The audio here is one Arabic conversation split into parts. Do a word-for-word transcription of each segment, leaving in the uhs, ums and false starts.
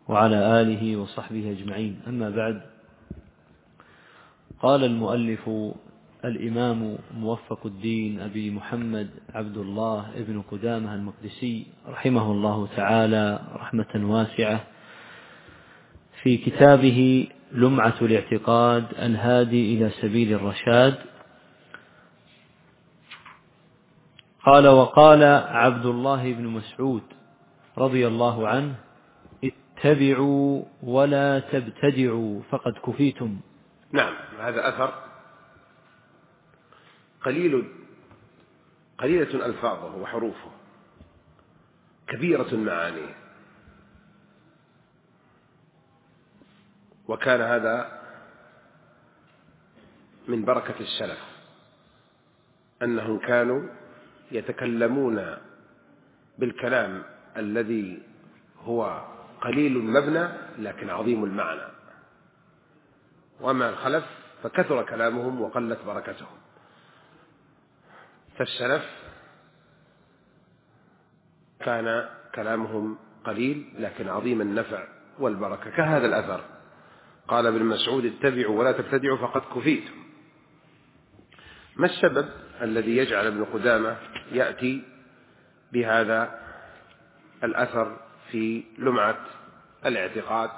وعلى آله وصحبه أجمعين. أما بعد، قال المؤلف الإمام موفق الدين أبي محمد عبد الله ابن قدامة المقدسي رحمه الله تعالى رحمة واسعة في كتابه لمعة الاعتقاد الهادي إلى سبيل الرشاد، قال: وقال عبد الله بن مسعود رضي الله عنه: اتبعوا ولا تبتدعوا فقد كفيتم. نعم، هذا أثر قليل قليلة ألفاظه وحروفه، كبيرة معانيه، وكان هذا من بركة السلف أنهم كانوا يتكلمون بالكلام الذي هو قليل المبنى لكن عظيم المعنى، وما الخلف فكثر كلامهم وقلت بركتهم. فالسلف كان كلامهم قليل لكن عظيم النفع والبركة، كهذا الأثر. قال ابن مسعود: اتبعوا ولا تبتدعوا فقد كفيتم. ما السبب الذي يجعل ابن قدامة يأتي بهذا الأثر في لمعة الاعتقاد؟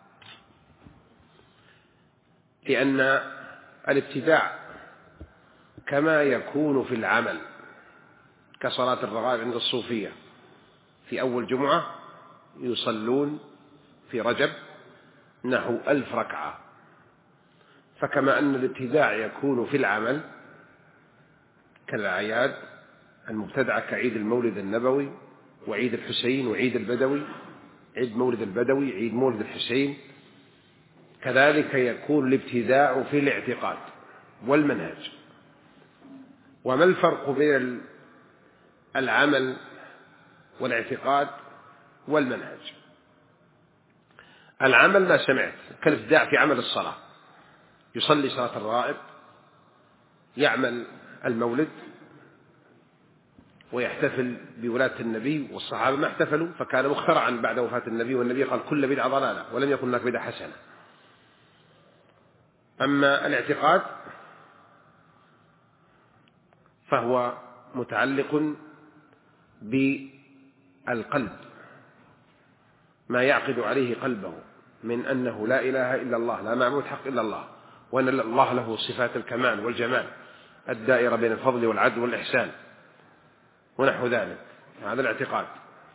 لأن الابتداع كما يكون في العمل كصلاة الرغائب عند الصوفية، في أول جمعة يصلون في رجب نحو ألف ركعة، فكما أن الابتداع يكون في العمل كالأعياد المبتدعة كعيد المولد النبوي وعيد الحسين وعيد البدوي، عيد مولد البدوي، عيد مولد الحسين، كذلك يكون الابتداع في الاعتقاد والمنهج. وما الفرق بين العمل والاعتقاد والمنهج؟ العمل ما سمعت كالابتداع في عمل الصلاة، يصلي صلاة الرغائب، يعمل المولد ويحتفل بولادة النبي، والصحابة ما احتفلوا فكان مخترعا بعد وفاة النبي، والنبي قال: كل بدعة ضلالة، ولم يكن هناك بدعة حسنة. أما الاعتقاد فهو متعلق بالقلب، ما يعقد عليه قلبه من أنه لا إله إلا الله، لا معبود حق إلا الله، وأن الله له صفات الكمال والجمال الدائرة بين الفضل والعدل والإحسان ونحو ذلك، هذا الاعتقاد.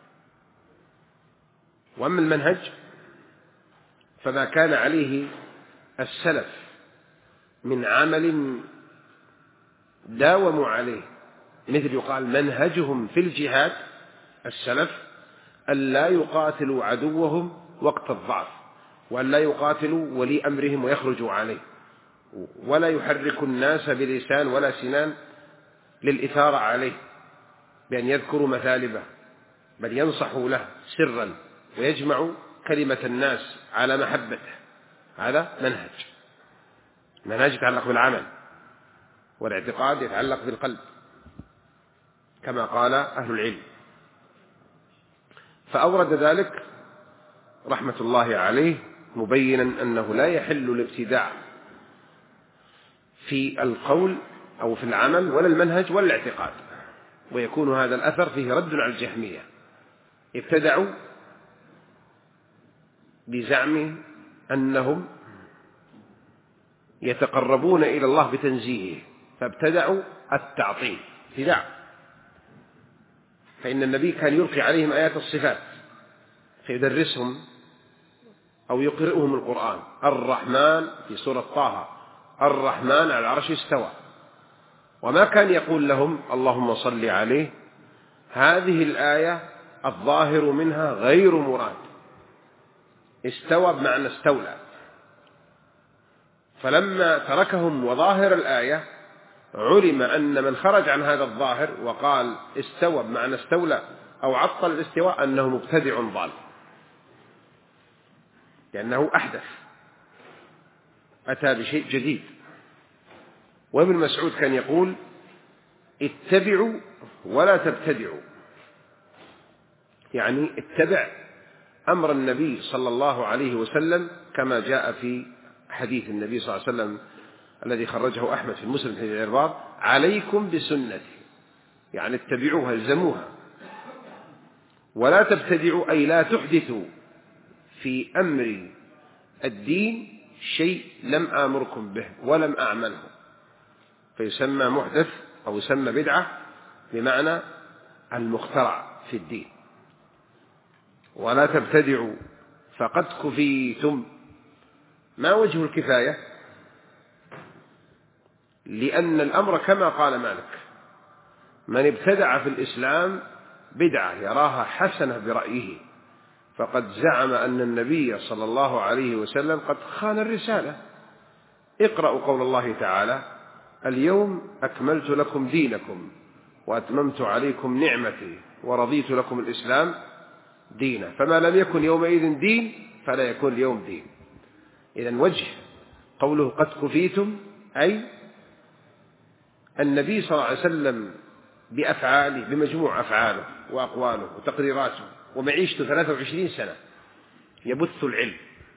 وأما المنهج فما كان عليه السلف من عمل داوموا عليه، مثل يقال منهجهم في الجهاد السلف أن لا يقاتلوا عدوهم وقت الضعف، وأن لا يقاتلوا ولي أمرهم ويخرجوا عليه، ولا يحركوا الناس بلسان ولا سنان للإثارة عليه بأن يذكروا مثالبه، بل ينصحوا له سرا ويجمعوا كلمة الناس على محبته. هذا منهج. منهج يتعلق بالعمل، والاعتقاد يتعلق بالقلب كما قال أهل العلم. فأورد ذلك رحمة الله عليه مبينا أنه لا يحل الابتداع في القول أو في العمل ولا المنهج ولا الاعتقاد، ويكون هذا الأثر فيه رد على الجهمية. ابتدعوا بزعم أنهم يتقربون إلى الله بتنزيهه، فابتدعوا التعطيل ابتداع، فإن النبي كان يلقي عليهم آيات الصفات فيدرسهم أو يقرئهم القرآن. الرحمن في سورة طه، الرحمن على العرش استوى، وما كان يقول لهم اللهم صل عليه. هذه الآية الظاهر منها غير مراد، استوى بمعنى استولى، فلما تركهم وظاهر الآية علم أن من خرج عن هذا الظاهر وقال استوى بمعنى استولى أو عطل الاستواء أنه مبتدع ضال، لأنه أحدث، أتى بشيء جديد. وابن مسعود كان يقول: اتبعوا ولا تبتدعوا، يعني اتبع أمر النبي صلى الله عليه وسلم كما جاء في حديث النبي صلى الله عليه وسلم الذي خرجه أحمد في المسلم في العرباض: عليكم بسنتي، يعني اتبعوها الزموها، ولا تبتدعوا أي لا تحدثوا في أمر الدين شيء لم آمركم به ولم أعمله، فيسمى محدث أو يسمى بدعة بمعنى المخترع في الدين. ولا تبتدعوا فقد كفيتم. ما وجه الكفاية؟ لأن الأمر كما قال مالك: من ابتدع في الإسلام بدعة يراها حسنة برأيه فقد زعم أن النبي صلى الله عليه وسلم قد خان الرسالة. اقرأوا قول الله تعالى: اليوم أكملت لكم دينكم وأتممت عليكم نعمتي ورضيت لكم الإسلام دينا. فما لم يكن يومئذ دين فلا يكون اليوم دين. إذن وجه قوله قد كفيتم أي النبي صلى الله عليه وسلم بأفعاله، بمجموع أفعاله وأقواله وتقريراته ومعيشته ثلاثة وعشرين سنة يبث العلم،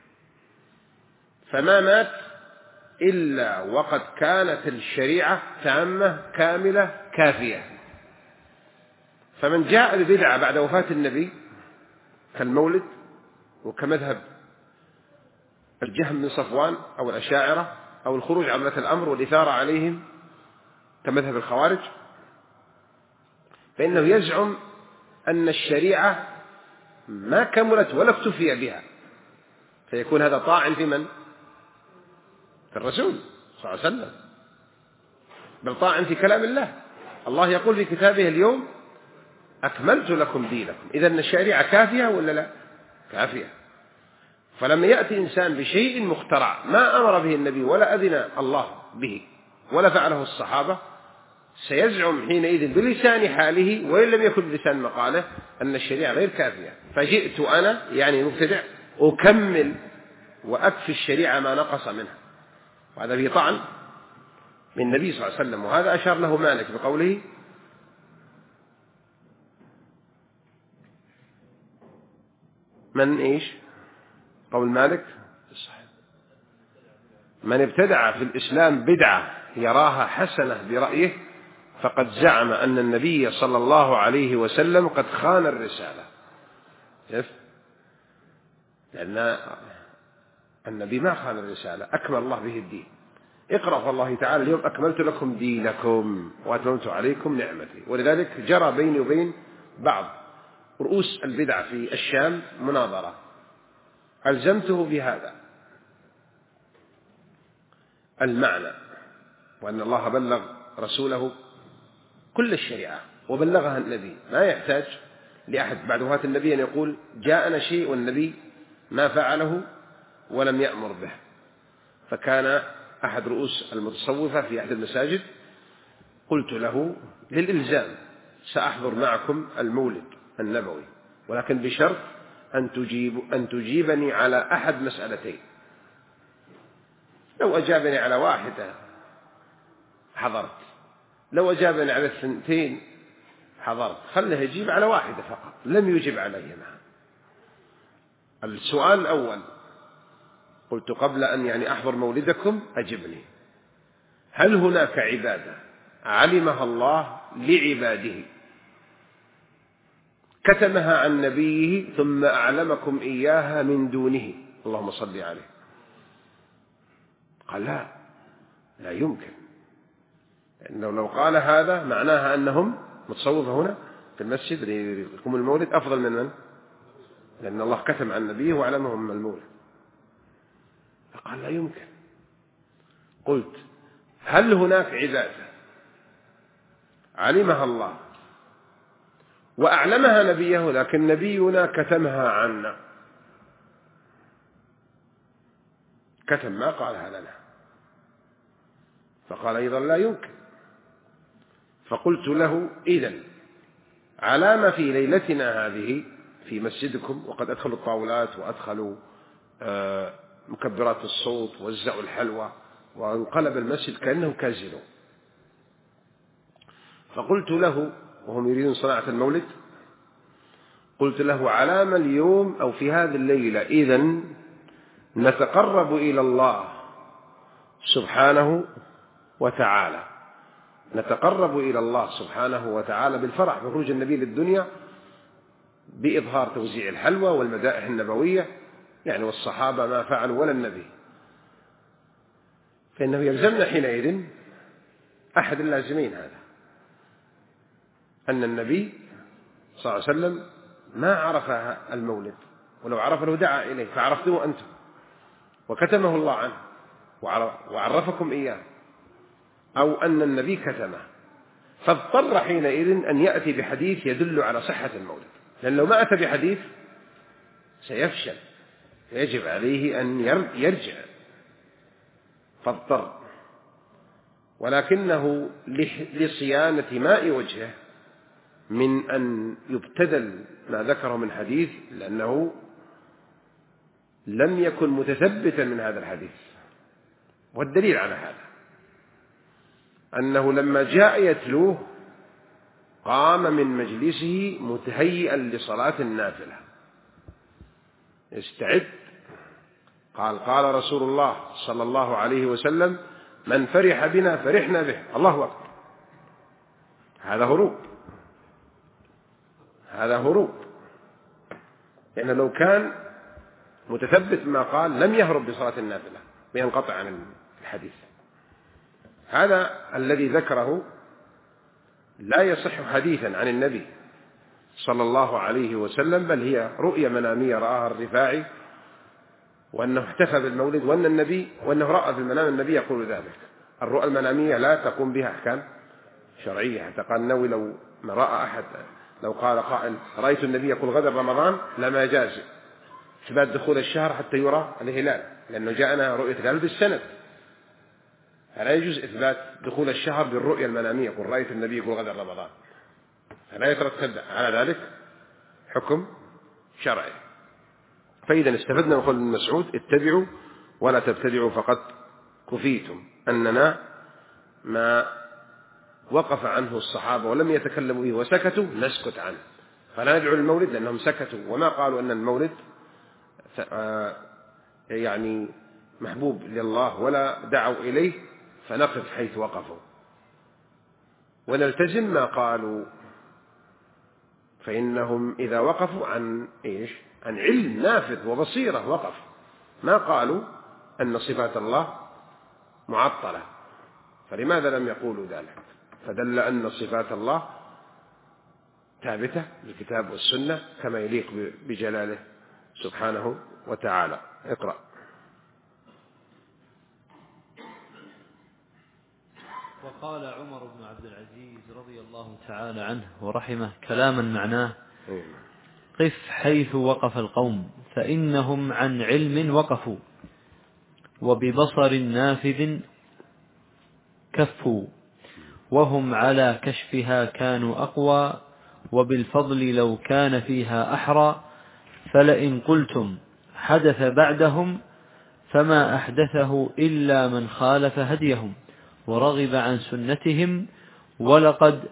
فما مات إلا وقد كانت الشريعة تامة كاملة كافية. فمن جاء ببدعة بعد وفاة النبي كالمولد وكمذهب الجهم من صفوان أو الأشاعرة أو الخروج على ولاة الأمر والإثارة عليهم كمذهب الخوارج، فإنه يزعم أن الشريعة ما كملت ولا اكتفي بها، فيكون هذا طاعن في من؟ في الرسول صلى الله عليه وسلم، بل طاعن في كلام الله. الله يقول في كتابه: اليوم أكملت لكم دينكم. إذن الشريعة كافية ولا لا؟ كافية. فلما يأتي إنسان بشيء مخترع ما أمر به النبي ولا أذن الله به ولا فعله الصحابة، سيزعم حينئذ بلسان حاله وإن لم يكن بلسان مقاله أن الشريعة غير كافية، فجئت أنا يعني مبتدع أكمل وأكفي الشريعة ما نقص منها. وهذا فيه طعن من النبي صلى الله عليه وسلم، وهذا أشار له مالك بقوله: من إيش قول مالك؟ من ابتدع في الإسلام بدعة يراها حسنة برأيه فقد زعم أن النبي صلى الله عليه وسلم قد خان الرسالة. لأن النبي ما خان الرسالة، أكمل الله به الدين. اقرأ في الله تعالى: اليوم أكملت لكم دينكم وأتممت عليكم نعمتي. ولذلك جرى بيني وبين بعض رؤوس البدع في الشام مناظرة، ألزمته بهذا المعنى، وأن الله بلغ رسوله كل الشريعة وبلغها النبي، ما يحتاج لأحد بعد وفاة النبي أن يقول جاءنا شيء والنبي ما فعله ولم يأمر به. فكان أحد رؤوس المتصوفة في أحد المساجد قلت له للإلزام: سأحضر معكم المولد النبوي ولكن بشرط أن تجيب أن تجيبني على أحد مسألتين. لو أجابني على واحدة حضرت، لو أجابني على الثنتين حضرت، خله يجيب على واحدة فقط. لم يجب عليهما. السؤال الأول قلت قبل أن يعني أحضر مولدكم أجبني: هل هناك عبادة علمها الله لعباده كتمها عن نبيه ثم أعلمكم إياها من دونه؟ اللهم صل عليه. قال: لا لا يمكن، لأنه لو قال هذا معناها أنهم متصوفة هنا في المسجد لكم المولد أفضل من من؟ لأن الله كتم عن نبيه وعلمهم المولد. فقال: لا يمكن. قلت: هل هناك عبادة علمها الله وأعلمها نبيه لكن نبينا كتمها عنا؟ كتم ما قالها لنا. فقال أيضا: لا يمكن. فقلت له: إذن على ما في ليلتنا هذه في مسجدكم، وقد أدخلوا الطاولات وأدخلوا مكبرات الصوت ووزعوا الحلوى وانقلب المسجد كأنه كازينو. فقلت له وهم يريدون صناعة المولد، قلت له: علام اليوم أو في هذه الليلة إذن نتقرب إلى الله سبحانه وتعالى، نتقرب إلى الله سبحانه وتعالى بالفرح بخروج النبي للدنيا، بإظهار توزيع الحلوى والمدائح النبوية، يعني والصحابة ما فعلوا ولا النبي. فإنه يلزمنا حينئذ أحد اللازمين هذا، أن النبي صلى الله عليه وسلم ما عرف المولد، ولو عرف له دعا إليه، فعرفتموه أنتم وكتمه الله عنه وعرفكم إياه، أو أن النبي كتمه، فاضطر حينئذ أن يأتي بحديث يدل على صحة المولد، لأن لو ما أتى بحديث سيفشل، يجب عليه أن يرجع، فاضطر. ولكنه لصيانة ماء وجهه من أن يبتدل ما ذكره من حديث، لأنه لم يكن متثبتا من هذا الحديث. والدليل على هذا أنه لما جاء يتلوه قام من مجلسه متهيئا لصلاة النافلة استعد، قال: قال رسول الله صلى الله عليه وسلم: من فرح بنا فرحنا به. الله أكبر. هذا هروب، هذا هروب، لأن يعني لو كان متثبت ما قال لم يهرب بصلاة النافلة وينقطع عن الحديث. هذا الذي ذكره لا يصح حديثا عن النبي صلى الله عليه وسلم، بل هي رؤيا منامية رآها الرفاعي، وأنه احتفى بالمولد، وأن النبي وأنه رأى في المنام النبي يقول ذلك. الرؤى المنامية لا تقوم بها أحكام شرعية، حتى قال النووي: لو ما رأى أحد، لو قال قائل: رأيت النبي يقول غدا رمضان، لما يجاز إثبات دخول الشهر حتى يرى الهلال، لأنه جاءنا رؤية الهلال بالسند، فلا يجوز إثبات دخول الشهر بالرؤيا المنامية، يقول رأيت النبي يقول غدا رمضان، فلا يترتب على ذلك حكم شرعي. فإذا استفدنا من قول ابن مسعود: اتبعوا ولا تبتدعوا فقد كفيتم، أننا ما وقف عنه الصحابة ولم يتكلموا به وسكتوا نسكت عنه، فلا ندعو المولد لأنهم سكتوا وما قالوا أن المولد يعني محبوب لله ولا دعوا إليه، فنقف حيث وقفوا ونلتزم ما قالوا، فإنهم إذا وقفوا عن إيش؟ عن علم نافذ وبصيرة وقف، ما قالوا أن صفات الله معطلة، فلماذا لم يقولوا ذلك؟ فدل أن صفات الله ثابتة بالكتاب والسنة كما يليق بجلاله سبحانه وتعالى. اقرأ. وقال عمر بن عبد العزيز رضي الله تعالى عنه ورحمه كلاما معناه: قف حيث وقف القوم، فإنهم عن علم وقفوا، وببصر نافذ كفوا، وهم على كشفها كانوا أقوى، وبالفضل لو كان فيها أحرى، فلئن قلتم حدث بعدهم فما أحدثه إلا من خالف هديهم ورغب عن سنتهم، ولقد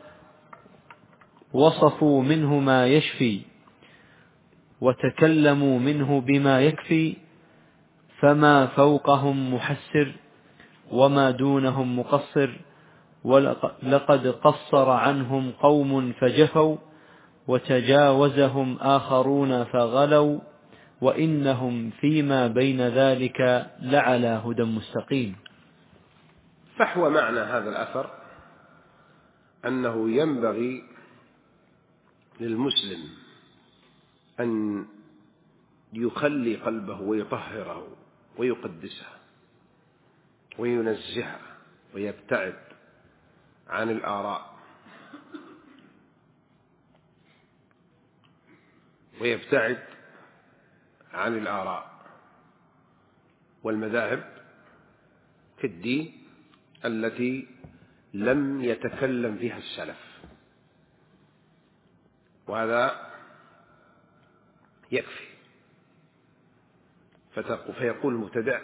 وصفوا منه ما يشفي وتكلموا منه بما يكفي، فما فوقهم محسر وما دونهم مقصر، ولقد قصر عنهم قوم فجفوا وتجاوزهم آخرون فغلوا، وإنهم فيما بين ذلك لعلى هدى مستقيم. فحوى معنى هذا الأثر أنه ينبغي للمسلم أن يخلي قلبه ويطهره ويقدسه وينزهه ويبتعد عن الآراء ويبتعد عن الآراء والمذاهب في الدين التي لم يتكلم فيها السلف، وهذا يكفي. فيقول المبتدع: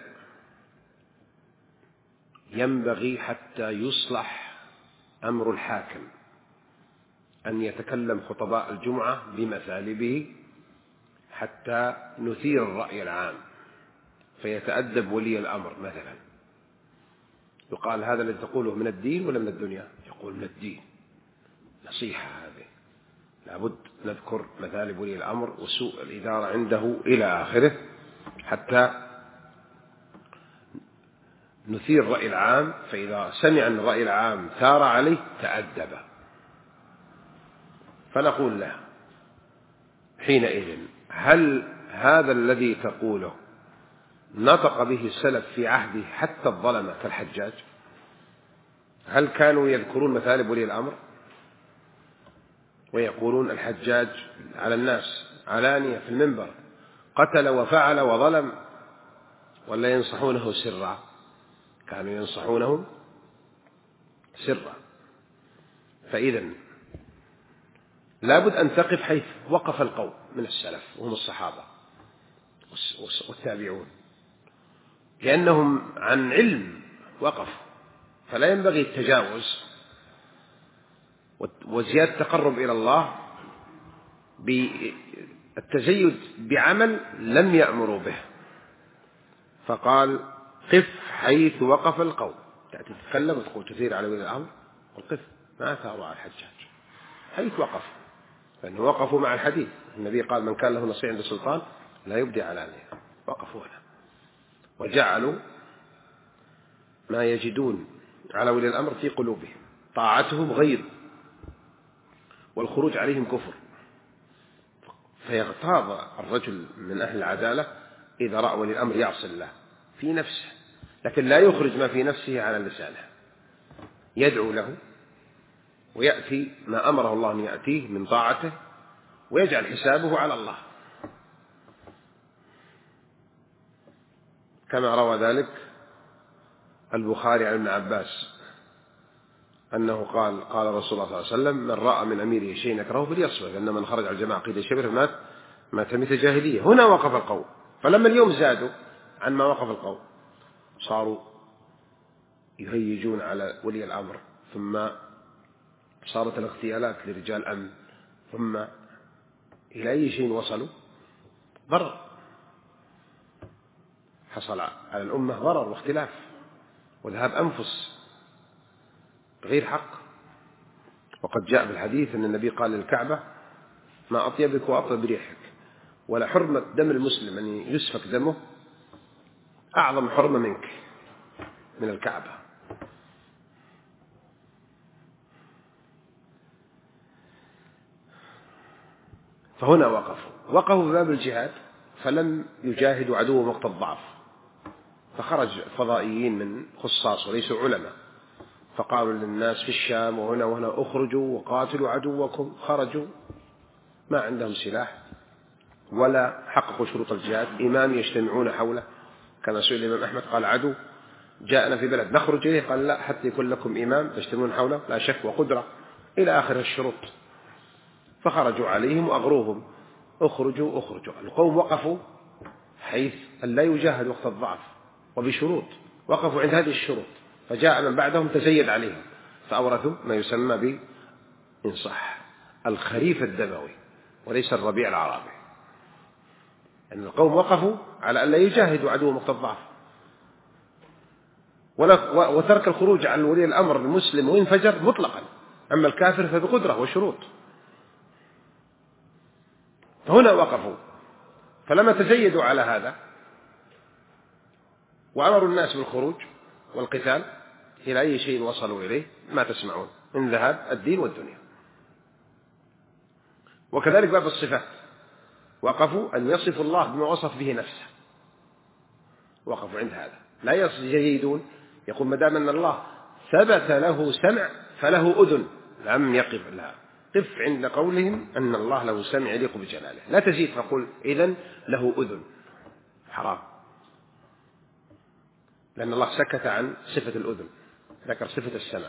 ينبغي حتى يصلح أمر الحاكم أن يتكلم خطباء الجمعة بمثالبه حتى نثير الرأي العام، فيتأدب ولي الأمر مثلا، يقال هذا الذي تقوله من الدين ولا من الدنيا؟ يقول من الدين، نصيحة هذه، لابد نذكر مثالب ولي الأمر وسوء الإدارة عنده إلى آخره حتى نثير الرأي العام. فإذا سمع أن الرأي العام ثار عليه تأدب، فنقول له حينئذ: هل هذا الذي تقوله نطق به السلف في عهده حتى الظلمة كالحجاج؟ هل كانوا يذكرون مثالب ولي الأمر ويقولون الحجاج على الناس علانية في المنبر قتل وفعل وظلم، ولا ينصحونه سرا؟ كانوا ينصحونه سرا. فإذا لابد أن تقف حيث وقف القوم من السلف وهم الصحابة والتابعون، لأنهم عن علم وقفوا، فلا ينبغي التجاوز وزيادة التقرب إلى الله بالتزيد بعمل لم يأمروا به. فقال: قف حيث وقف القوم. تأتي تتكلم وتقول تثير على ولي الأمر، والقف ما ثاروا على الحجاج حيث وقف، لأنه وقفوا مع الحديث. النبي قال: من كان له نصيحة عند السلطان لا يبدي علانية. وقفوا هنا وجعلوا ما يجدون على ولي الأمر في قلوبهم، طاعتهم غير والخروج عليهم كفر. فيغتاظ الرجل من أهل العدالة إذا رأى ولي الأمر يعصي الله في نفسه، لكن لا يخرج ما في نفسه على لسانه، يدعو له ويأتي ما أمره الله أن يأتيه من طاعته ويجعل حسابه على الله، كما روى ذلك البخاري عن ابن عباس أنه قال: قال رسول الله صلى الله عليه وسلم: من رأى من أميره شيء يكرهه فليصبر، لأن من خرج على الجماعة قيد شبر مات مات ميت جاهلية. هنا وقف القوم. فلما اليوم زادوا عن ما وقف القوم صاروا يهيجون على ولي الأمر، ثم صارت الاغتيالات لرجال أمن، ثم إلى أي شيء وصلوا؟ ضرر حصل على الأمة، ضرر واختلاف وذهاب أنفس غير حق. وقد جاء في الحديث أن النبي قال للكعبة: ما أطيبك وأطيب ريحك. ولا حرمة دم المسلم أن يسفك دمه أعظم حرمة منك من الكعبة. فهنا وقفوا وقفوا في باب الجهاد، فلم يجاهدوا عدو وقت الضعف، فخرج فضائيين من خصاص وليسوا علماء، فقالوا للناس في الشام وهنا وهنا: اخرجوا وقاتلوا عدوكم. خرجوا ما عندهم سلاح ولا حققوا شروط الجهاد، إمام يجتمعون حوله، كما سئل الإمام أحمد قال: عدو جاءنا في بلد نخرج إليه، قال: لا، حتى يكون لكم إمام تجتمعون حوله لا شك وقدرة، إلى آخر الشروط. فخرجوا عليهم وأغروهم: اخرجوا اخرجوا. القوم وقفوا حيث أن لا يجاهد وقت الضعف وبشروط، وقفوا عند هذه الشروط. فجاء من بعدهم تزيد عليهم فأورثوا ما يسمى بإن صح الخريف الدموي وليس الربيع العربي، أن القوم وقفوا على أن لا يجاهدوا عدو وقت الضعف، وترك الخروج عن ولي الأمر المسلم وإن فجر مطلقا، أما الكافر فبقدرة وشروط. فهنا وقفوا. فلما تزيدوا على هذا وأمروا الناس بالخروج والقتال، إلى أي شيء وصلوا إليه ما تسمعون من ذهاب الدين والدنيا. وكذلك باب الصفات، وقفوا أن يصفوا الله بما وصف به نفسه، وقفوا عند هذا، لا يجيدون يقول ما دام أن الله ثبت له سمع فله أذن، لم يقف لها. قف عند قولهم أن الله له سمع يليق بجلاله، لا تزيد فقل إذن له أذن، حرام، لأن الله سكت عن صفة الأذن، ذكر صفة السمع.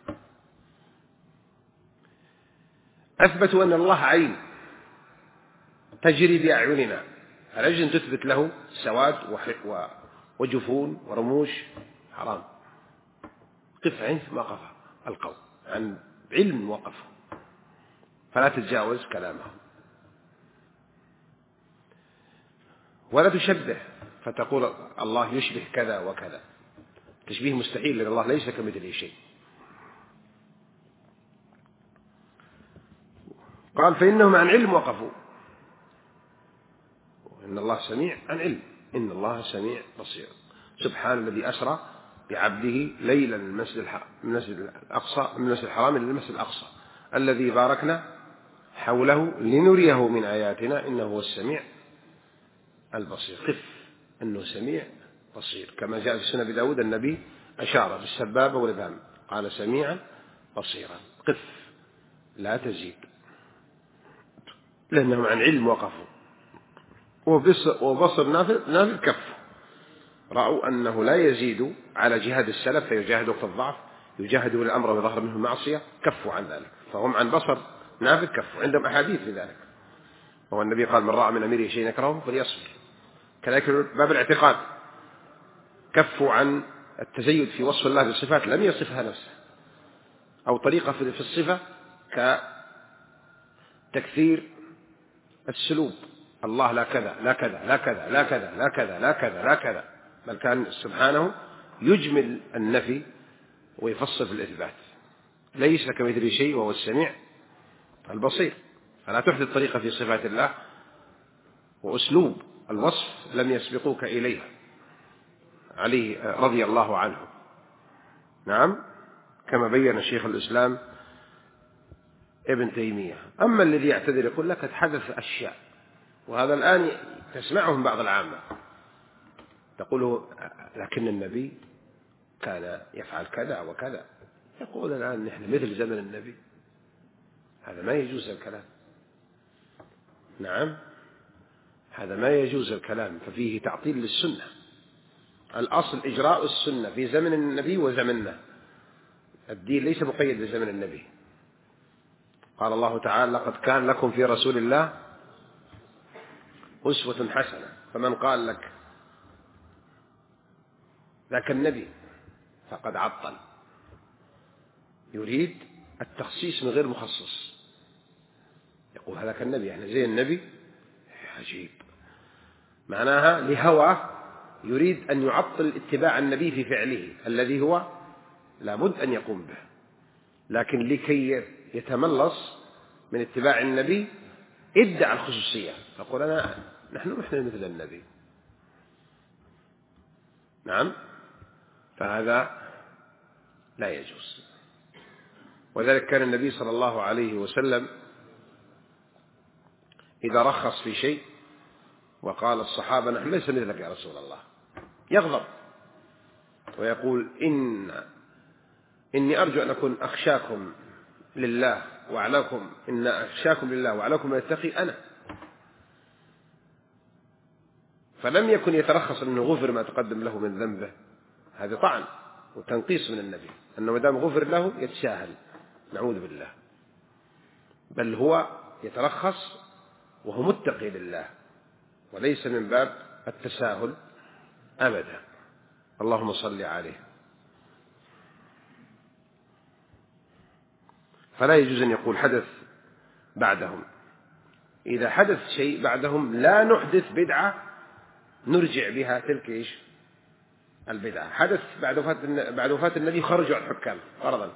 أثبتوا أن الله عين تجري بأعيننا، العجل تثبت له سواد وجفون ورموش، حرام. قف عند ما قف القول عن علم وقفه. فلا تتجاوز كلامهم، ولا تشبه فتقول الله يشبه كذا وكذا، تشبيه مستحيل، لأن الله ليس كمثله شيء. قال فإنهم عن علم وقفوا، إن الله سميع عن علم، إن الله سميع بصير. سبحان الذي أسرى بعبده ليلا من المسجد الأقصى من المسجد الحرام إلى المسجد الأقصى الذي باركنا حوله لنريه من آياتنا إنه هو السميع البصير. قف أنه سميع بصير، كما جاء في سنة أبي داود النبي أشار بالسبابة والإبهام قال سميعا بصيرا. قف لا تزيد، لأنهم عن علم وقفوا، وبصر نافذ كف، رأوا أنه لا يزيد على جهاد السلف فيجاهدوا في الضعف، يجاهدوا الأمر وظهر منه المعصية، كفوا عن ذلك، فهم عن بصر نافذ كفوا. عندهم أحاديث في ذلك، هو النبي قال من رأى من أميره شيء يكرهه فليصبر. كذلك باب الاعتقاد كفوا عن التزيد في وصف الله بالصفات لم يصفها نفسه، أو طريقة في الصفة كتكثير السلوب، الله لا كذا لا كذا لا كذا لا كذا لا كذا لا كذا لا كذا، بل كان سبحانه يجمل النفي ويفصل في الإثبات، ليس كمثله شيء وهو السميع البصير. فلا تحدث طريقة في صفات الله وأسلوب الوصف لم يسبقوك إليها عليه رضي الله عنه. نعم، كما بين شيخ الإسلام ابن تيمية. أما الذي يعتذر يقول لك حدث أشياء، وهذا الآن تسمعهم بعض العامة تقول لكن النبي كان يفعل كذا وكذا، يقول الآن نحن مثل زمن النبي، هذا ما يجوز الكلام. نعم، هذا ما يجوز الكلام، ففيه تعطيل للسنة. الأصل إجراء السنة في زمن النبي وزمننا، الدين ليس مقيد بزمن النبي. قال الله تعالى لقد كان لكم في رسول الله أسوة حسنة، فمن قال لك ذاك النبي فقد عطل، يريد التخصيص من غير مخصص، يقول هذاك النبي احنا زي النبي، عجيب، معناها لهوى يريد أن يعطل اتباع النبي في فعله الذي هو لابد أن يقوم به، لكن لكي يتملص من اتباع النبي ادعى الخصوصية، فقول أنا نحن نحن مثل النبي. نعم، فهذا لا يجوز. وذلك كان النبي صلى الله عليه وسلم إذا رخص في شيء وقال الصحابة نحن ليس مثلك يا رسول الله، يغضب ويقول إن إني أرجو أن أكون أخشاكم لله وأعلاكم، إن أخشاكم لله وأعلاكم من يتقي أنا. فلم يكن يترخص أنه غفر ما تقدم له من ذنبه، هذا طعن وتنقيص من النبي، أنه مدام غفر له يتساهل، نعوذ بالله، بل هو يترخص وهو متقي لله، وليس من باب التساهل أبدا. اللهم صل عليه. فلا يجوز أن يقول حدث بعدهم، إذا حدث شيء بعدهم لا نحدث بدعة نرجع بها تلك إيش البدعة. حدث بعد وفاة بعد وفاة النبي خرجوا على الحكام فرضا،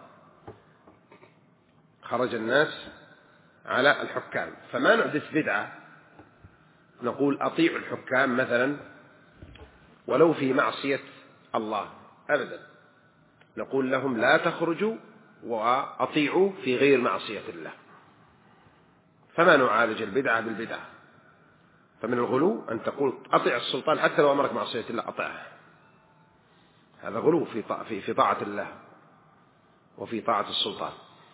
خرج الناس على الحكام، فما نحدث بدعة نقول أطيعوا الحكام مثلا ولو في معصية الله أبدا، نقول لهم لا تخرجوا وأطيعوا في غير معصية الله، فما نعالج البدعة بالبدعة. فمن الغلو أن تقول أطيع السلطان حتى لو أمرك معصية الله أطيعه، هذا غلو في في طاعة الله وفي طاعة السلطان.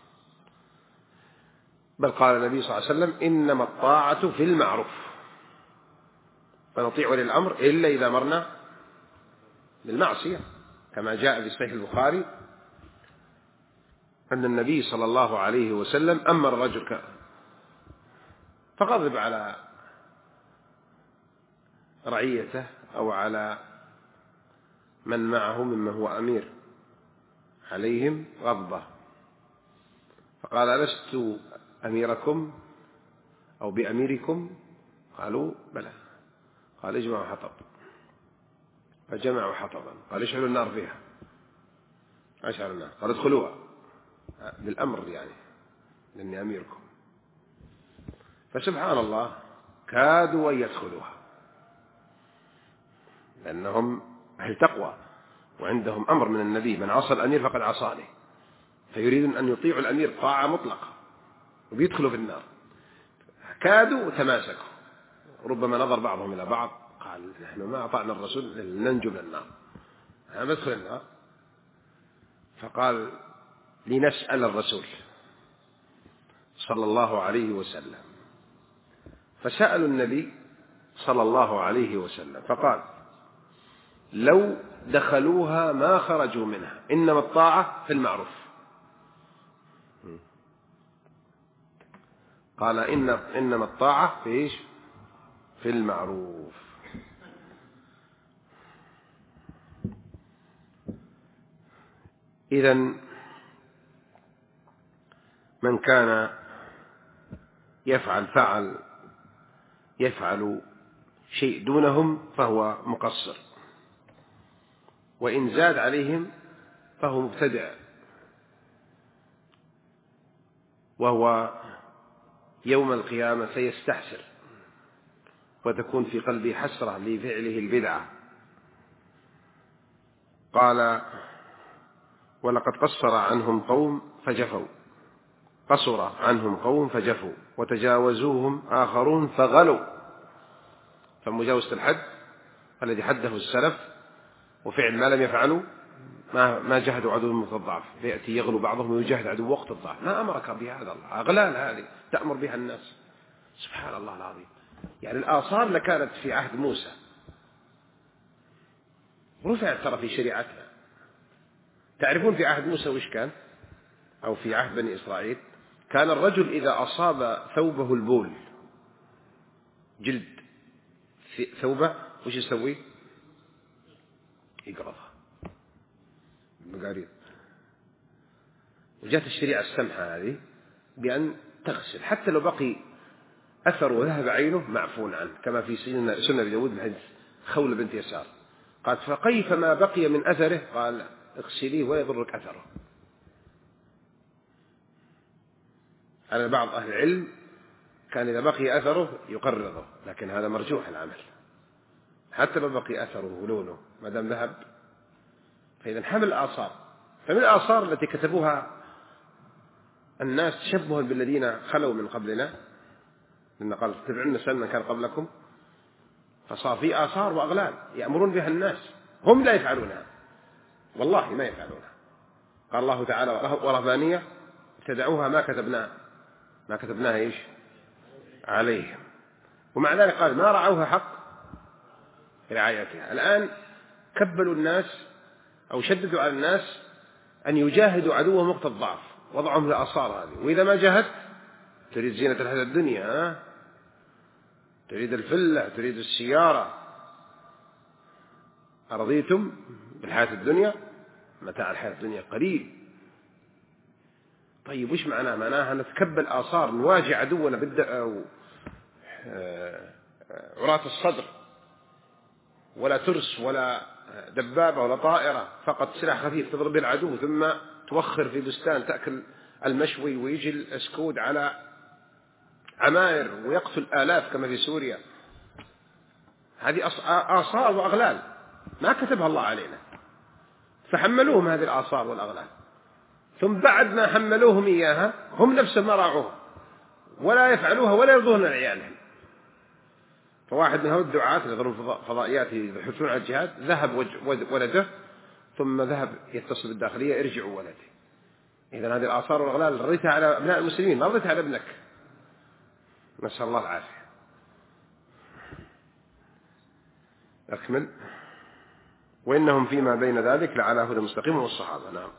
بل قال النبي صلى الله عليه وسلم إنما الطاعة في المعروف، فنطيع ولي الأمر إلا إذا أمرنا بالمعصية، كما جاء في صحيح البخاري أن النبي صلى الله عليه وسلم أمر رجل فغضب على رعيته أو على من معه ممن هو أمير عليهم غضبة، فقال لست أميركم أو بأميركم؟ قالوا بلى. قال اجمعوا حطب، فجمعوا حطبا. قال اشعلوا النار فيها، اشعلوا النار. قال ادخلوها بالأمر يعني لأني أميركم. فسبحان الله كادوا أن يدخلوها لأنهم أهل تقوى وعندهم أمر من النبي: من عصى الأمير فقد عصاني. فيريدون أن يطيعوا الأمير طاعة مطلقة وبيدخلوا في النار. كادوا وتماسكوا، ربما نظر بعضهم إلى بعض قال نحن ما أطعنا الرسول لننجو من النار، أنا بدخل النار. فقال لنسأل الرسول صلى الله عليه وسلم. فسألوا النبي صلى الله عليه وسلم فقال: لو دخلوها ما خرجوا منها، إنما الطاعة في المعروف. قال إن إنما الطاعة في إيش؟ في المعروف. إذن من كان يفعل فعل يفعل شيء دونهم فهو مقصر، وإن زاد عليهم فهو مبتدع، وهو يوم القيامة سيستحسر وتكون في قلبه حسرة لفعله البدعة. قال: ولقد قصر عنهم قوم فجفوا قصر عنهم قوم فجفوا وتجاوزوهم آخرون فغلوا. فمجاوزة الحد الذي حده السلف وفعل ما لم يفعلوا ما ما جاهدوا عدو وقت الضعف، فيأتي يغلو بعضهم ويجاهد عدو وقت الضعف. ما أمرك بهذا الله؟ أغلال هذه تأمر بها الناس. سبحان الله العظيم. يعني الآثار لكانت في عهد موسى رفعت ترى في شريعتنا. تعرفون في عهد موسى وش كان؟ أو في عهد بني إسرائيل كان الرجل إذا أصاب ثوبه البول، جلد ثوبه، وش يسوي؟ يقرضها بمقاريض. وجاءت الشريعة السمحة هذه بأن تغسل حتى لو بقي أثر وذهب عينه معفون عنه، كما في سنة أبي داود من حديث خولة بنت يسار قالت: فكيف ما بقي من أثره؟ قال: اغسليه ولا يضرك أثره. على بعض أهل العلم كان إذا بقي أثره يقرضه، لكن هذا مرجوح العمل، حتى لو بقي أثره ولونه ما دام ذهب. فإذا حمل الآثار، فمن الآثار التي كتبوها الناس تشبها بالذين خلوا من قبلنا، لأن قال: اتبعوا سنن من كان قبلكم. فصار في آثار وأغلال يأمرون بها الناس، هم لا يفعلونها، والله ما يفعلونها. قال الله تعالى: ورهبانية ابتدعوها ما كتبناها ما كتبناها إيش عليهم. ومع ذلك قال: ما رعوها حق رعايتها. الآن كبلوا الناس أو شددوا على الناس أن يجاهدوا عدوهم وقت الضعف، وضعهم في الآثار هذه. وإذا ما جاهدت تريد زينة الحياة الدنيا، ها؟ تريد الفلة، تريد السيارة. أرضيتم بالحياة الدنيا؟ متاع الحياة الدنيا قليل. طيب وش معناه؟ معناها نتكبل آثار، نواجه عدونا بالد أو عراة الصدر، ولا ترس ولا دبابة ولا طائرة، فقط سلاح خفيف تضرب العدو ثم توخر في بستان تأكل المشوي، ويجي الأسكود على عماير ويقتل آلاف كما في سوريا. هذه آثار وأغلال ما كتبها الله علينا، فحملوهم هذه الآثار والأغلال، ثم بعد ما حملوهم إياها هم نفسهم ما راعوها ولا يفعلوها ولا يرضون لعيالهم. فواحد من هؤلاء الدعاة اللي يضربون فضائيات يحثون على الجهاد ذهب ولده ثم ذهب يتصل بالداخلية: ارجعوا ولدي. إذن هذه الآثار والأغلال رضيتها على أبناء المسلمين، ما رضيتها على ابنك. نسأل الله العافية. أكمل. وإنهم فيما بين ذلك لعلى هدى مستقيم والصحابة. نعم.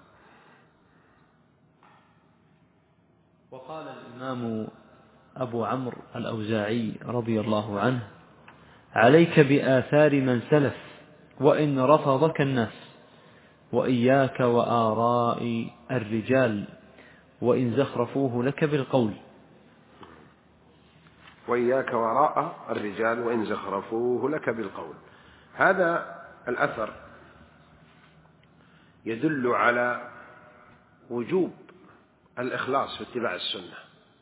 وقال الإمام أبو عمرو الأوزاعي رضي الله عنه: عليك بآثار من سلف وإن رفضك الناس، وإياك وآراء الرجال وإن زخرفوه لك بالقول، وإياك وراء الرجال وإن زخرفوه لك بالقول. هذا الأثر يدل على وجوب الإخلاص في اتباع السنة،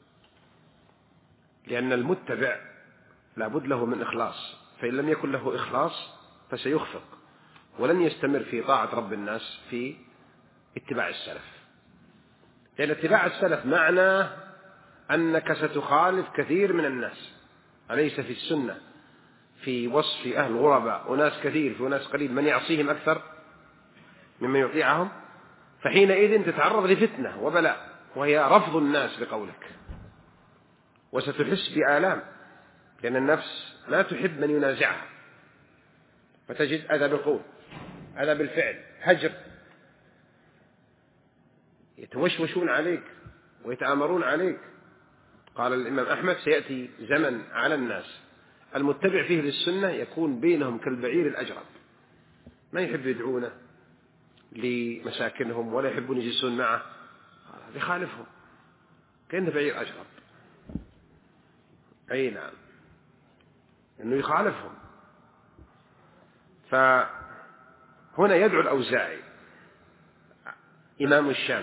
لأن المتبع لا بد له من إخلاص، فإن لم يكن له إخلاص فسيخفق ولن يستمر في طاعة رب الناس في اتباع السلف. لأن اتباع السلف معناه أنك ستخالف كثير من الناس. أليس في السنة في وصف أهل الغرباء وناس كثير في وناس قليل من يعصيهم أكثر ممن يطيعهم؟ فحينئذ تتعرض لفتنة وبلاء، وهي رفض الناس لقولك، وستحس بآلام، لأن النفس لا تحب من ينازعها، فتجد أذى بالقول، أذى بالفعل، هجر، يتوشوشون عليك ويتآمرون عليك. قال الإمام أحمد: سيأتي زمن على الناس المتبع فيه للسنة يكون بينهم كالبعير الأجرب، ما يحب يدعونه لمساكنهم ولا يحبون يجلسون معه، يخالفهم كأنه بعير أجرب. أي نعم، أنه يخالفهم. فهنا يدعو الأوزاعي إمام الشام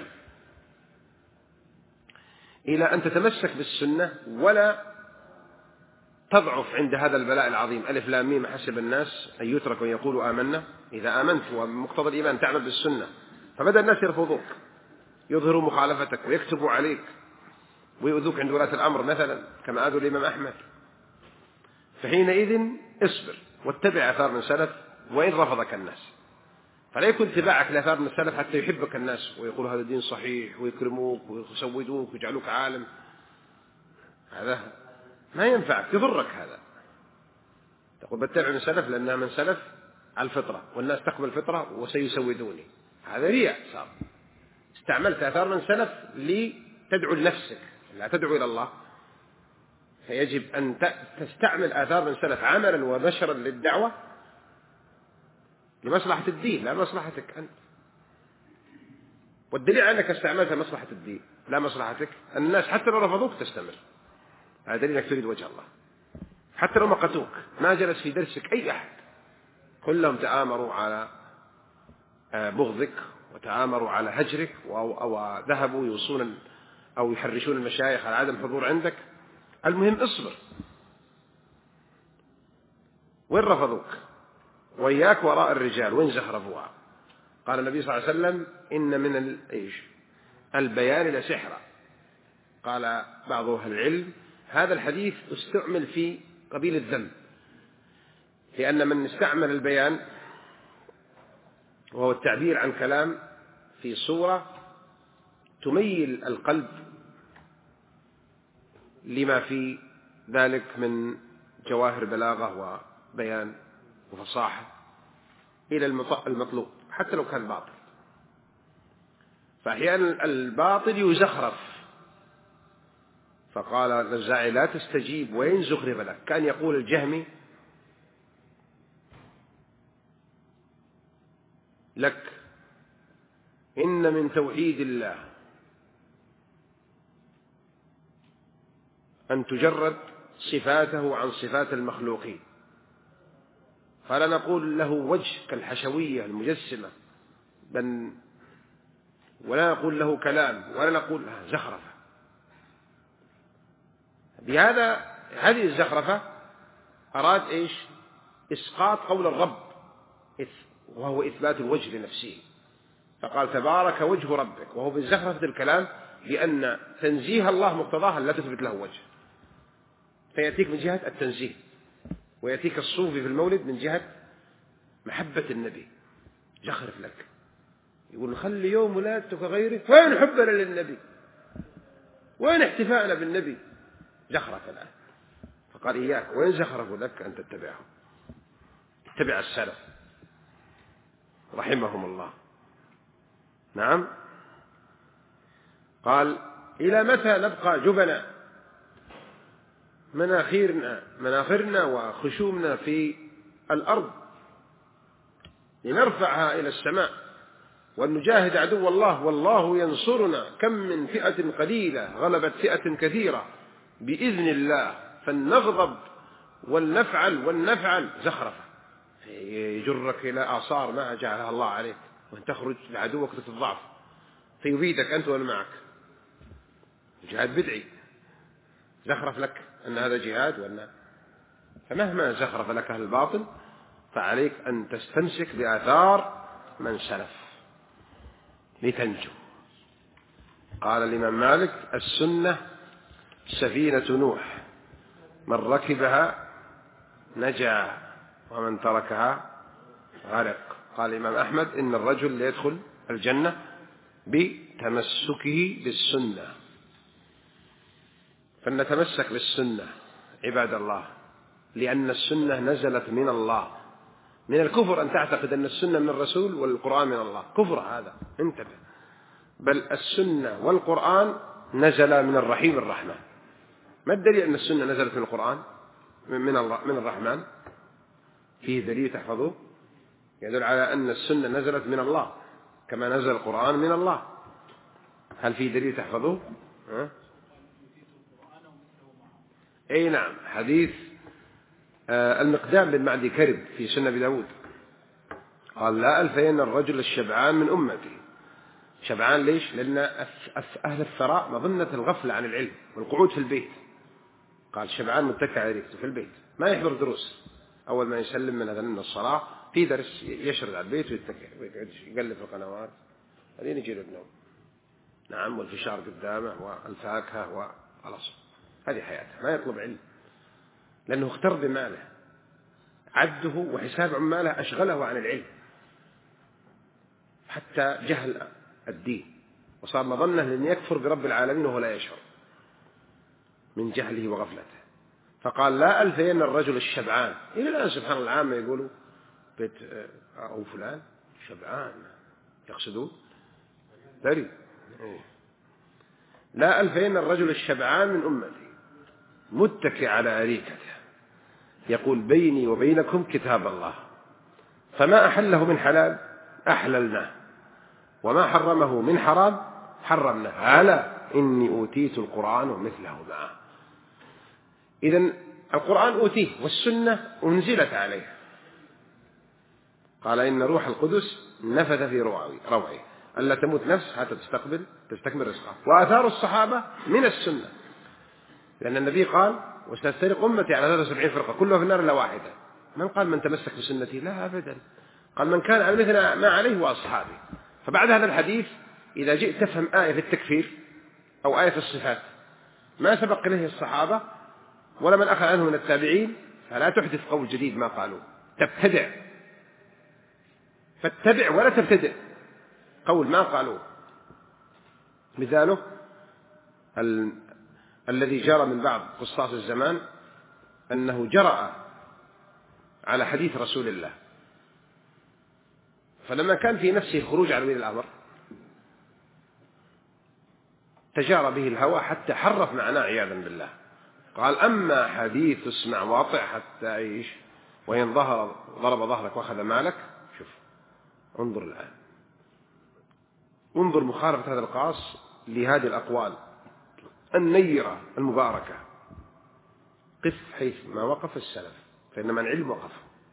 إلى أن تتمسك بالسنة ولا تضعف عند هذا البلاء العظيم. ألف لام ميم حسب الناس أن يتركوا يقولوا آمنا. إذا آمنت ومقتضى الإيمان تعمل بالسنة، فبدأ الناس يرفضوك، يظهروا مخالفتك ويكتبوا عليك ويؤذوك عند ولاة الأمر مثلا كما آذوا الإمام أحمد. فحينئذ اصبر واتبع آثار من سلف وإن رفضك الناس، فلا يكون اتباعك لآثار من السلف حتى يحبك الناس ويقولوا هذا الدين صحيح ويكرموك ويسودوك ويجعلوك عالم. هذا ما ينفعك، يضرك. هذا تقول بتبع من سلف لأنها من سلف على الفطرة والناس تقبل الفطرة وسيسودوني، هذا رياء صار. استعملت آثار من سلف لتدعو لنفسك لا تدعو إلى الله، فيجب أن تستعمل آثار من سلف عملا وبشرا للدعوة لمصلحة الدين لا مصلحتك أنت. والدليل أنك استعملت مصلحة الدين لا مصلحتك، الناس حتى لو رفضوك تستمر، هذا دليل أنك تريد وجه الله. حتى لو مقتوك ما جلس في درسك أي أحد، كلهم تآمروا على بغضك وتآمروا على هجرك أو ذهبوا يوصون أو يحرشون المشايخ على عدم حضور عندك. المهم اصبر وإن رفضوك، وإياك وراء الرجال وإن زخرفوها. قال النبي صلى الله عليه وسلم: إن من البيان لسحرا. قال بعض أهل العلم: هذا الحديث استعمل في قبيل الذم، لأن من استعمل البيان وهو التعبير عن كلام في صورة تميل القلب لما في ذلك من جواهر بلاغة وبيان وفصاحة إلى المطلوب حتى لو كان باطل. فأحيانا الباطل يزخرف، فقال الأوزاعي: لا تستجيب وإن زخرف لك. كان يقول الجهمي لك: إن من توحيد الله أن تجرد صفاته عن صفات المخلوقين، فلا نقول له وجه كالحشوية المجسمة، بل ولا نقول له كلام ولا نقول زخرفة. بهذا هذه الزخرفة أراد إيش؟ إسقاط قول الرب، وهو إثبات الوجه لنفسه، فقال: تبارك وجه ربك، وهو بالزخرفة الكلام، لأن تنزيه الله مقتضاها لا تثبت له وجه، فيأتيك من جهة التنزيه، ويأتيك الصوفي في المولد من جهة محبة النبي، يخرف لك، يقول: خلي يوم ولادتك غيره، وين حبنا للنبي، وين احتفاءنا بالنبي، زخرف الآن. فقال: إياك وين زخرفوا لك أن تتبعهم، اتبع السلف رحمهم الله. نعم. قال: إلى متى نبقى جبنا مناخيرنا مناخرنا وخشومنا في الأرض لنرفعها إلى السماء ونجاهد عدو الله والله ينصرنا. كم من فئة قليلة غلبت فئة كثيرة بإذن الله، فالنغضب والنفعل والنفعل زخرفة يجرك إلى آثار ما جعلها الله عليك، وأن تخرج لعدوك ضد الضعف فيبيدك أنت ومن معك. جهاد بدعي زخرف لك أن هذا جهاد وأن، فمهما زخرف لك أهل الباطل فعليك أن تستمسك بآثار من سلف لتنجو. قال الإمام مالك: السنة سفينة نوح، من ركبها نجا ومن تركها غرق. قال الإمام أحمد: إن الرجل ليدخل الجنة بتمسكه بالسنة. فلنتمسك بالسنة عباد الله، لأن السنة نزلت من الله. من الكفر أن تعتقد أن السنة من الرسول والقرآن من الله، كفر هذا، انتبه. بل السنة والقرآن نزل من الرحيم الرحمن. ما الدليل أن السنة نزلت من القرآن من الله من الرحمن؟ فيه دليل تحفظوه يدل على أن السنة نزلت من الله كما نزل القرآن من الله. هل فيه دليل تحفظوه؟ ها؟ أي نعم، حديث المقدام بن معدي كرب في سنة أبي داود قال: لا ألفين الرجل الشبعان من أمتي. شبعان ليش؟ لأن أهل الثراء مظنة الغفلة عن العلم والقعود في البيت. قال: شبعان متكئ على ريكته في البيت، ما يحضر دروس. أول ما يسلم من هذا من الصلاة في درس يشرد على البيت ويتكئ ويقعد يقلب في القنوات، بعدين يجي له النوم. نعم، والفشار قدامه والفاكهة وخلاص، هذه حياته، ما يطلب علم لأنه اختر بماله. عده وحساب عماله أشغله عن العلم حتى جهل الدين، وصار مظنه لأن يكفر برب العالمين وهو لا يشعر من جهله وغفلته. فقال: لا ألفين الرجل الشبعان. إلى الآن سبحان الله العامة يقولوا بيت أو فلان شبعان، يقصدون دري. لا ألفين الرجل الشبعان من أمتي متكئ على أريكته يقول: بيني وبينكم كتاب الله، فما أحله من حلال أحللناه، وما حرمه من حرام حرمناه، ألا إني أوتيت القرآن ومثله معه. إذن القرآن أوتيه والسنة أنزلت عليه. قال: إن روح القدس نفث في روعي ألا تموت نفس حتى تستقبل تستكمل رزقها. وآثار الصحابة من السنة، لأن النبي قال: وستفترق أمتي على ثلاث وسبعين فرقة كلها في النار إلا واحدة. من قال من تمسك بسنتي؟ لا أبدا، قال من كان على مثل ما عليه وأصحابه. فبعد هذا الحديث إذا جئت تفهم آية في التكفير أو آية في الصفات ما سبق إليه الصحابة ولا من أخذ عنه من التابعين، فلا تحدث قول جديد ما قالوا، تبتدع. فاتبع ولا تبتدع قول ما قالوا. مثاله ال... الذي جرى من بعض قصاص الزمان أنه جرأ على حديث رسول الله، فلما كان في نفسه خروج على ولي الأمر تجارى به الهوى حتى حرف معناه عياذا بالله. قال: أما حديث اسمع واطع حتى عيش وإن ظهر ضرب ظهرك وأخذ مالك. شوف، انظر الآن، انظر مخالفة هذا القاص لهذه الأقوال النيرة المباركة. قف حيث ما وقف السلف، فإنما العلم وقف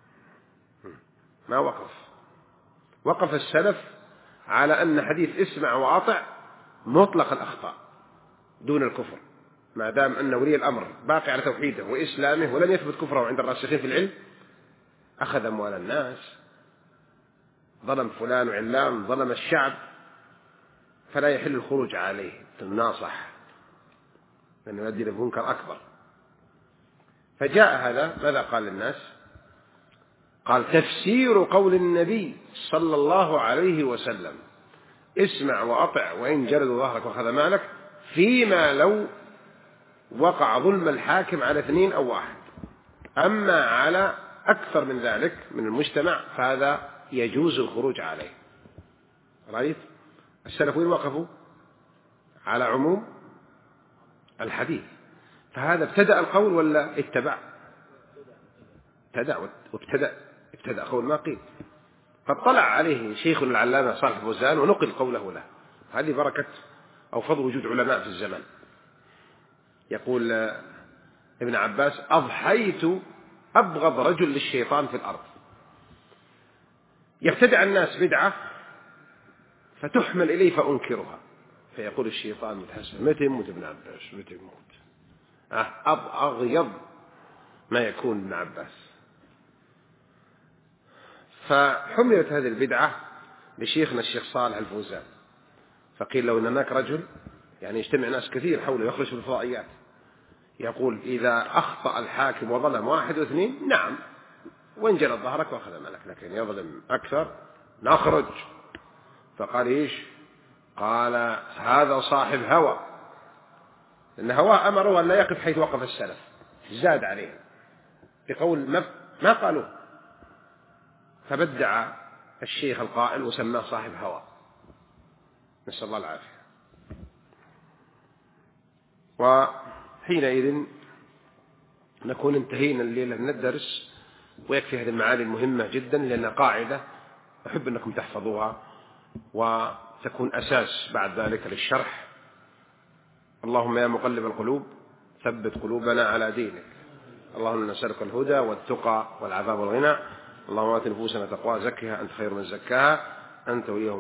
ما وقف وقف السلف على أن حديث اسمع وأطع مطلق الأخطاء دون الكفر، ما دام أن ولي الأمر باقي على توحيده وإسلامه ولم يثبت كفره عند الراسخين في العلم. أخذ أموال الناس، ظلم فلان وعلان، ظلم الشعب، فلا يحل الخروج عليه الناصح لأنه يؤدي لمنكر أكبر. فجاء هذا ماذا قال للناس؟ قال: تفسير قول النبي صلى الله عليه وسلم: اسمع وأطع وإن جلدوا ظهرك وأخذ مالك، فيما لو وقع ظلم الحاكم على اثنين أو واحد. أما على أكثر من ذلك من المجتمع فهذا يجوز الخروج عليه. رأيت السلف وين وقفوا؟ على عموم الحديث. فهذا ابتدأ القول ولا اتبع؟ ابتدأ وابتدأ ابتدأ قول ما قيل. فاطلع عليه شيخنا العلامة صالح فوزان ونقل قوله له. هذه بركة أو فضل وجود علماء في الزمان. يقول: ابن عباس: أضحيت أبغض رجل للشيطان في الأرض. يبتدع الناس بدعة فتحمل إليه فأنكرها، فيقول الشيطان متحسن: متى يموت ابن عباس؟ متى يموت؟ أغيض ما يكون ابن عباس. فحملت هذه البدعة لشيخنا الشيخ صالح الفوزان، فقيل له إن هناك رجل يعني يجتمع ناس كثير حوله يخرج في الفضائيات يقول: إذا أخطأ الحاكم وظلم واحد واثنين نعم وانجلت ظهرك وأخذ مالك، لكن يظلم أكثر نخرج. فقال: إيش؟ قال: هذا صاحب هوى، لأن هواه أمره أن لا يقف حيث وقف السلف، زاد عليه بقول ما, ما قالوا، فبدع الشيخ القائل وسماه صاحب هوى، نسأل الله العافية. وحينئذ نكون انتهينا الليلة من الدرس، ويكفي هذه المعاني المهمة جدا لأنها قاعدة أحب أنكم تحفظوها وتكون أساس بعد ذلك للشرح. اللهم يا مقلب القلوب ثبت قلوبنا على دينك. اللهم نسألك الهدى والتقى والعفاف والغنى. اللهم آت نفوسنا تقواها زكها أنت خير من زكاها أنت وليها